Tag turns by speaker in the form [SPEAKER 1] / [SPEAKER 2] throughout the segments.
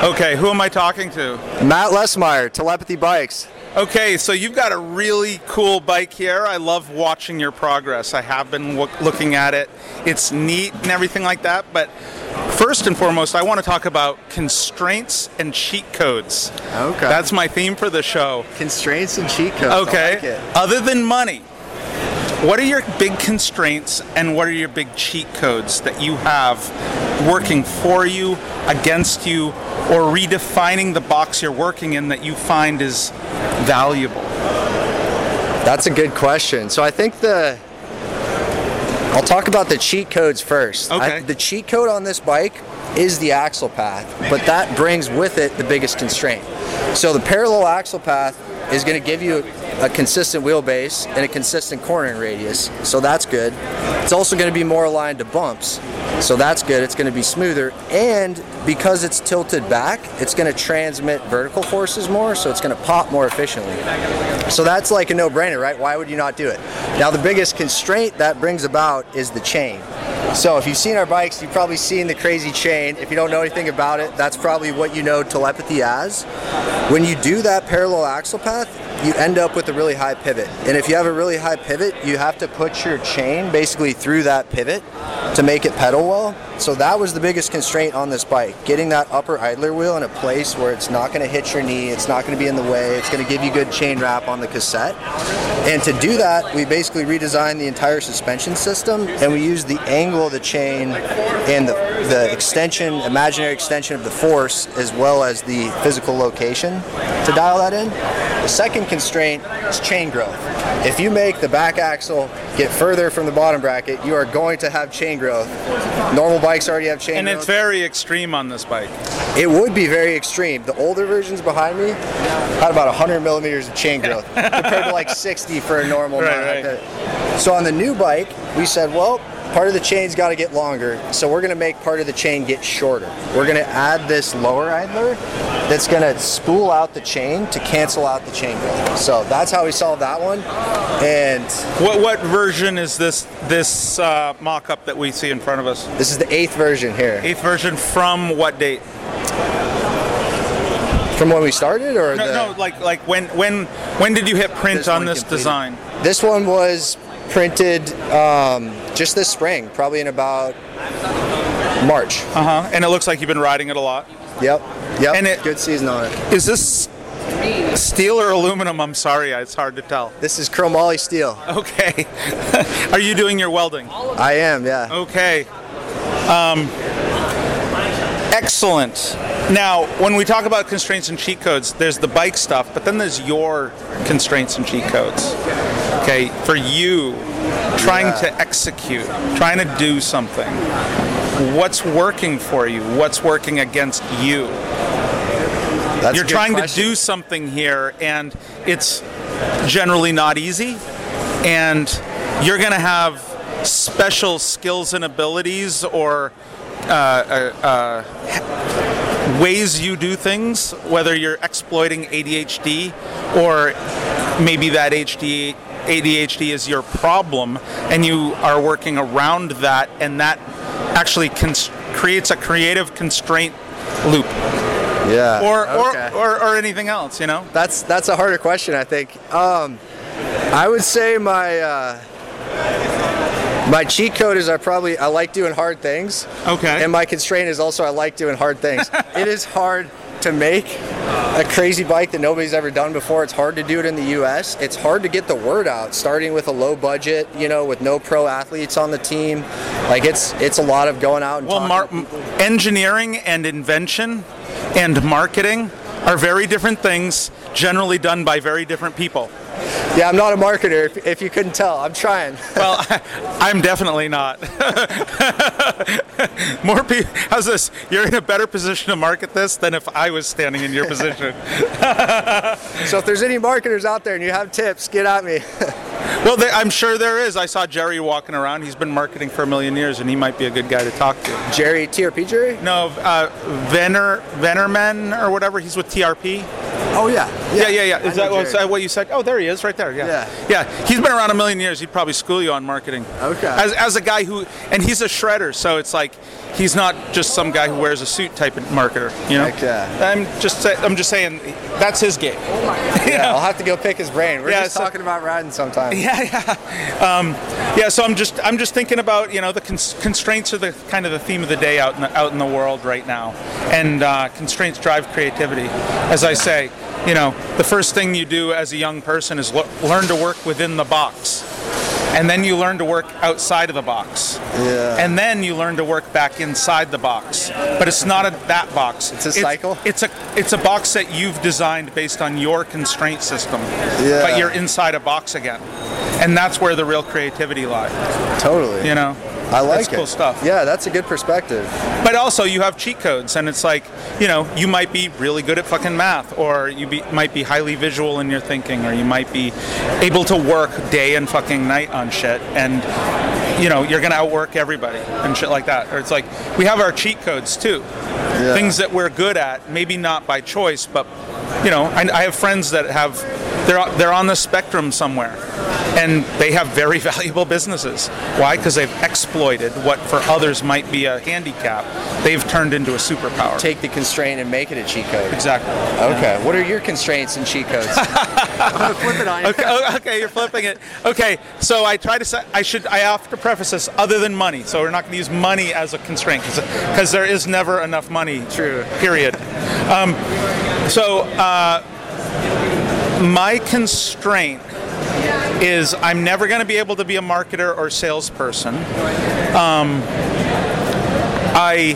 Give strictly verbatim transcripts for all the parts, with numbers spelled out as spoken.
[SPEAKER 1] Okay, who am I talking to?
[SPEAKER 2] Matt Lesmeyer, Telepathy Bikes.
[SPEAKER 1] Okay, so you've got a really cool bike here. I love watching your progress. I have been look, looking at it. It's neat and everything like that, but first and foremost, I want to talk about constraints and cheat codes.
[SPEAKER 2] Okay.
[SPEAKER 1] That's my theme for the show.
[SPEAKER 2] Constraints and cheat codes.
[SPEAKER 1] Okay.
[SPEAKER 2] I like it.
[SPEAKER 1] Other than money, what are your big constraints and what are your big cheat codes that you have working for you, against you, or redefining the box you're working in that you find is valuable?
[SPEAKER 2] That's a good question. So I think the I'll talk about the cheat codes first.
[SPEAKER 1] Okay.
[SPEAKER 2] I, the cheat code on this bike is the axle path, but that brings with it the biggest constraint. So the parallel axle path is going to give you a consistent wheelbase and a consistent cornering radius, so that's good. It's also going to be more aligned to bumps, so that's good. It's going to be smoother, and because it's tilted back, it's going to transmit vertical forces more, so it's going to pop more efficiently. So that's like a no-brainer, right? Why would you not do it? Now the biggest constraint that brings about is the chain. So if you've seen our bikes, you've probably seen the crazy chain. If you don't know anything about it, that's probably what you know telepathy as. When you do that parallel axle path, you end up with a really high pivot. And if you have a really high pivot, you have to put your chain basically through that pivot to make it pedal well. So that was the biggest constraint on this bike, getting that upper idler wheel in a place where it's not going to hit your knee, it's not going to be in the way, it's going to give you good chain wrap on the cassette. And to do that, we basically redesigned the entire suspension system, and we used the angle of the chain and the, the extension, imaginary extension of the force, as well as the physical location to dial that in. The second constraint is chain growth. If you make the back axle get further from the bottom bracket, you are going to have chain growth. Normal bikes already have chain
[SPEAKER 1] and
[SPEAKER 2] growth.
[SPEAKER 1] And it's very extreme on this bike.
[SPEAKER 2] It would be very extreme. The older versions behind me had about one hundred millimeters of chain growth compared to like sixty for a normal
[SPEAKER 1] right,
[SPEAKER 2] bike. Right. So on the new bike, we said, well, part of the chain's got to get longer, so we're going to make part of the chain get shorter. We're going to add this lower idler that's going to spool out the chain to cancel out the chain growth. So that's how we solved that one. And
[SPEAKER 1] what what version is this this uh, mock-up that we see in front of us?
[SPEAKER 2] This is the eighth version here.
[SPEAKER 1] Eighth version from what date?
[SPEAKER 2] From when we started, or
[SPEAKER 1] no,
[SPEAKER 2] the,
[SPEAKER 1] no, like like when when when did you hit print
[SPEAKER 2] this
[SPEAKER 1] on this
[SPEAKER 2] completed.
[SPEAKER 1] design?
[SPEAKER 2] This one was printed um, just this spring, probably in about March.
[SPEAKER 1] Uh huh. And it looks like you've been riding it a lot.
[SPEAKER 2] Yep. Yep.
[SPEAKER 1] And it,
[SPEAKER 2] good season on it.
[SPEAKER 1] Is this steel or aluminum? I'm sorry, it's hard to tell.
[SPEAKER 2] This is chromoly steel.
[SPEAKER 1] Okay. Are you doing your welding?
[SPEAKER 2] I am, yeah.
[SPEAKER 1] Okay. Um, excellent. Now, when we talk about constraints and cheat codes, there's the bike stuff, but then there's your constraints and cheat codes. Okay, for you, trying
[SPEAKER 2] yeah.
[SPEAKER 1] to execute, trying to do something. What's working for you? What's working against you?
[SPEAKER 2] That's
[SPEAKER 1] You're
[SPEAKER 2] a good
[SPEAKER 1] trying
[SPEAKER 2] question.
[SPEAKER 1] to do something here, and it's generally not easy, and you're going to have special skills and abilities or uh, uh, uh, ways you do things, whether you're exploiting A D H D or maybe that A D H D is your problem and you are working around that, and that actually cons- creates a creative constraint loop.
[SPEAKER 2] Yeah.
[SPEAKER 1] Or,
[SPEAKER 2] okay.
[SPEAKER 1] or, or or anything else, you know?
[SPEAKER 2] That's that's a harder question, I think. Um, I would say my uh, my cheat code is I probably I like doing hard things.
[SPEAKER 1] Okay.
[SPEAKER 2] And my constraint is also I like doing hard things. It is hard to make a crazy bike that nobody's ever done before. It's hard to do it in the U S. It's hard to get the word out, starting with a low budget, you know, with no pro athletes on the team. Like it's it's a lot of going out and
[SPEAKER 1] well,
[SPEAKER 2] talking
[SPEAKER 1] mar- engineering and invention and marketing are very different things, generally done by very different people.
[SPEAKER 2] Yeah, I'm not a marketer, if, if you couldn't tell. I'm trying.
[SPEAKER 1] Well, I, I'm definitely not. More people. How's this? You're in a better position to market this than if I was standing in your position.
[SPEAKER 2] So if there's any marketers out there and you have tips, get at me.
[SPEAKER 1] Well, there, I'm sure there is. I saw Jerry walking around. He's been marketing for a million years, and he might be a good guy to talk to.
[SPEAKER 2] Jerry, T R P Jerry?
[SPEAKER 1] No, uh, Venner, Vennerman or whatever. He's with T R P.
[SPEAKER 2] Oh yeah,
[SPEAKER 1] Yeah, yeah, yeah.
[SPEAKER 2] I
[SPEAKER 1] Is
[SPEAKER 2] know
[SPEAKER 1] that, was
[SPEAKER 2] Jared.
[SPEAKER 1] that what you said? Oh, there he is, right there. Yeah.
[SPEAKER 2] Yeah.
[SPEAKER 1] Yeah. He's been around a million years. He'd probably school you on marketing.
[SPEAKER 2] Okay.
[SPEAKER 1] As, as a guy who, and he's a shredder, so it's like he's not just some guy who wears a suit type of marketer. You know.
[SPEAKER 2] Heck yeah.
[SPEAKER 1] I'm just, say, I'm just saying, that's his game.
[SPEAKER 2] Yeah, I'll have to go pick his brain. We're
[SPEAKER 1] Yeah,
[SPEAKER 2] just
[SPEAKER 1] so-
[SPEAKER 2] talking about riding sometime.
[SPEAKER 1] Yeah, yeah, um, yeah. So I'm just, I'm just thinking about, you know, the cons- constraints are the kind of the theme of the day out in the, out in the world right now, and uh, constraints drive creativity. As I say, you know, the first thing you do as a young person is lo- learn to work within the box, and then you learn to work outside of the box,
[SPEAKER 2] Yeah.
[SPEAKER 1] and then you learn to work back inside the box. But it's not a, that box.
[SPEAKER 2] It's a cycle?
[SPEAKER 1] It's a, it's a box that you've designed based on your constraint system.
[SPEAKER 2] Yeah.
[SPEAKER 1] But you're inside a box again. And that's where the real creativity lies,
[SPEAKER 2] Totally.
[SPEAKER 1] you know?
[SPEAKER 2] I like
[SPEAKER 1] That's
[SPEAKER 2] it.
[SPEAKER 1] cool stuff.
[SPEAKER 2] Yeah, that's a good perspective.
[SPEAKER 1] But also, you have cheat codes, and it's like, you know, you might be really good at fucking math, or you be, might be highly visual in your thinking, or you might be able to work day and fucking night on shit, and, you know, you're going to outwork everybody and shit like that. Or it's like, we have our cheat codes too.
[SPEAKER 2] Yeah.
[SPEAKER 1] Things that we're good at, maybe not by choice, but, you know, I, I have friends that have, they're, they're on the spectrum somewhere. And they have very valuable businesses. Why? Because they've exploited what for others might be a handicap. They've turned into a superpower.
[SPEAKER 2] Take the constraint and make it a cheat code.
[SPEAKER 1] Exactly.
[SPEAKER 2] Okay. What are your constraints and cheat codes? I'm gonna flip it on you.
[SPEAKER 1] Okay, oh, okay, you're flipping it. Okay, so I try to say, I should, I have to preface this other than money. So we're not going to use money as a constraint because there is never enough money.
[SPEAKER 2] True.
[SPEAKER 1] Period. Um, so uh, my constraint is I'm never going to be able to be a marketer or salesperson. Um, I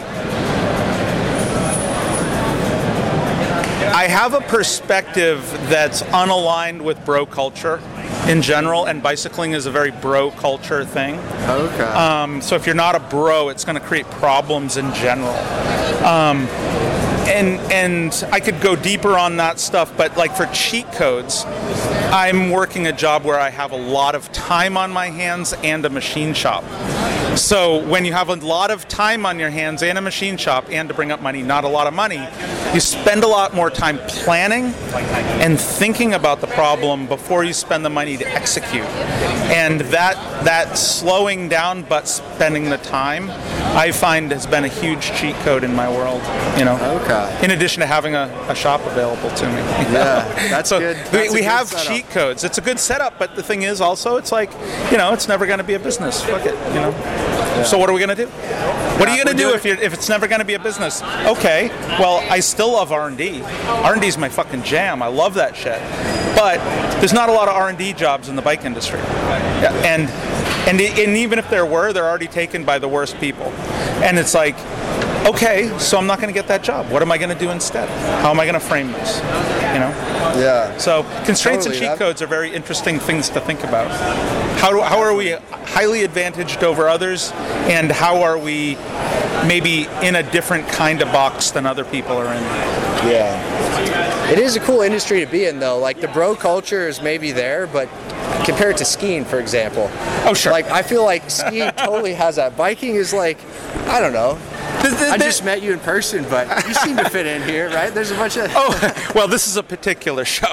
[SPEAKER 1] I have a perspective that's unaligned with bro culture in general, and bicycling is a very bro culture thing.
[SPEAKER 2] Okay.
[SPEAKER 1] Um, so if you're not a bro, it's going to create problems in general. Um, and and I could go deeper on that stuff, but like for cheat codes, I'm working a job where I have a lot of time on my hands and a machine shop. So when you have a lot of time on your hands and a machine shop and to bring up money, not a lot of money, you spend a lot more time planning and thinking about the problem before you spend the money to execute. And that that slowing down but spending the time, I find has been a huge cheat code in my world. You know.
[SPEAKER 2] Okay.
[SPEAKER 1] In addition to having a, a shop available to me. you know?
[SPEAKER 2] Yeah, that's
[SPEAKER 1] so
[SPEAKER 2] good.
[SPEAKER 1] We,
[SPEAKER 2] That's a
[SPEAKER 1] we
[SPEAKER 2] good
[SPEAKER 1] have
[SPEAKER 2] setup.
[SPEAKER 1] cheat codes. It's a good setup, but the thing is also, it's like, you know, it's never going to be a business. Fuck it, you know. So what are we going to do? What are you going to
[SPEAKER 2] we're
[SPEAKER 1] do
[SPEAKER 2] doing-
[SPEAKER 1] if you're, if it's never going to be a business? Okay, well, I still love R and D. R and D is my fucking jam. I love that shit. But there's not a lot of R and D jobs in the bike industry. Yeah, and and and even if there were, they're already taken by the worst people. And it's like, okay, so I'm not going to get that job. What am I going to do instead? How am I going to frame this? You know.
[SPEAKER 2] Yeah.
[SPEAKER 1] So constraints
[SPEAKER 2] Totally,
[SPEAKER 1] and cheat
[SPEAKER 2] that-
[SPEAKER 1] codes are very interesting things to think about. How do, how are we highly advantaged over others, and how are we maybe in a different kind of box than other people are in?
[SPEAKER 2] Yeah. It is a cool industry to be in, though. Like, the bro culture is maybe there, but compared to skiing, for example.
[SPEAKER 1] Oh, sure.
[SPEAKER 2] Like, I feel like skiing totally has that. Biking is like, I don't know.
[SPEAKER 1] The- the-
[SPEAKER 2] I
[SPEAKER 1] the-
[SPEAKER 2] just met you in person, but you seem to fit in here, right? There's a bunch of...
[SPEAKER 1] Oh, well, this is a particular show.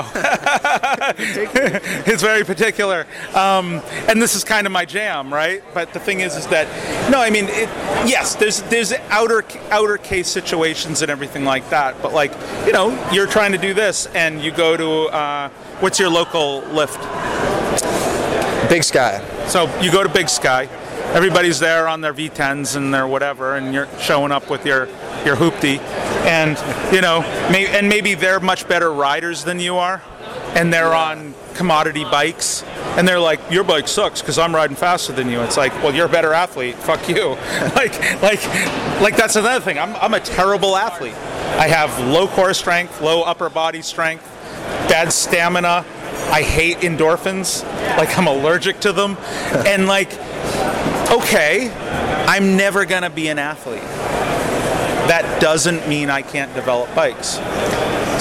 [SPEAKER 1] It's very particular. Um, and this is kind of my jam, right? But the thing is, is that, no, I mean, it, yes, there's there's outer outer case situations and everything like that. But like, you know, you're trying to do this and you go to, uh, what's your local lift?
[SPEAKER 2] Big Sky.
[SPEAKER 1] So you go to Big Sky. Everybody's there on their V tens and their whatever, and you're showing up with your your hoopty, and you know, may, and maybe they're much better riders than you are, and they're on commodity bikes, and they're like, your bike sucks because I'm riding faster than you. It's like, well, you're a better athlete. Fuck you. like, like, like that's another thing. I'm I'm a terrible athlete. I have low core strength, low upper body strength, bad stamina. I hate endorphins. Like, I'm allergic to them, and like. Okay, I'm never going to be an athlete. That doesn't mean I can't develop bikes.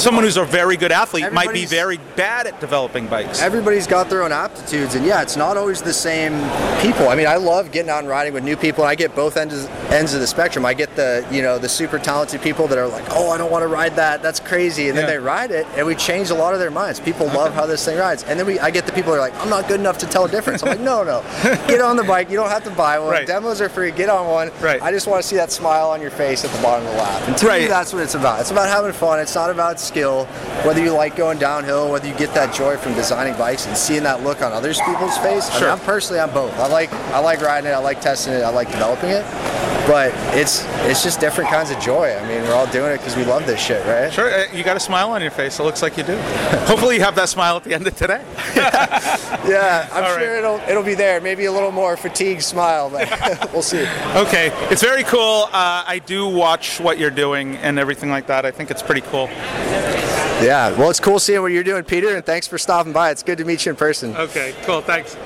[SPEAKER 1] someone who's a very good athlete might be
[SPEAKER 2] Everybody's-
[SPEAKER 1] very bad at developing bikes.
[SPEAKER 2] Everybody's got their own aptitudes, and yeah, it's not always the same people. I mean, I love getting out and riding with new people, and I get both ends ends of the spectrum. I get the you know the super talented people that are like, oh, I don't want to ride that, that's crazy, and then
[SPEAKER 1] Yeah.
[SPEAKER 2] they ride it, and we change a lot of their minds. People love how this thing rides, and then we I get the people that are like, I'm not good enough to tell a difference. I'm like, no, no, get on the bike. You don't have to buy one.
[SPEAKER 1] Right.
[SPEAKER 2] Demos are free. Get on one.
[SPEAKER 1] Right.
[SPEAKER 2] I just want to see that smile on your face at the bottom of the lap. And to
[SPEAKER 1] Right.
[SPEAKER 2] me, that's what it's about. It's about having fun. It's not about skill. Whether you like going downhill, whether you get that joy from designing bikes and seeing that look on others people's face. I
[SPEAKER 1] Sure.
[SPEAKER 2] mean, I'm personally, I'm both. I like I like riding it. I like testing it. I like developing it. But it's it's just different kinds of joy. I mean, we're all doing it because we love this shit, right?
[SPEAKER 1] Sure, uh, you got a smile on your face. It looks like you do. Hopefully, you have that smile at the end of today.
[SPEAKER 2] Yeah, I'm
[SPEAKER 1] All
[SPEAKER 2] sure
[SPEAKER 1] right.
[SPEAKER 2] it'll it'll be there. Maybe a little more fatigued smile, but we'll see.
[SPEAKER 1] Okay, it's very cool. Uh, I do watch what you're doing and everything like that. I think it's pretty cool.
[SPEAKER 2] Yeah, well, it's cool seeing what you're doing, Peter, and thanks for stopping by. It's good to meet you in person.
[SPEAKER 1] Okay, cool. Thanks.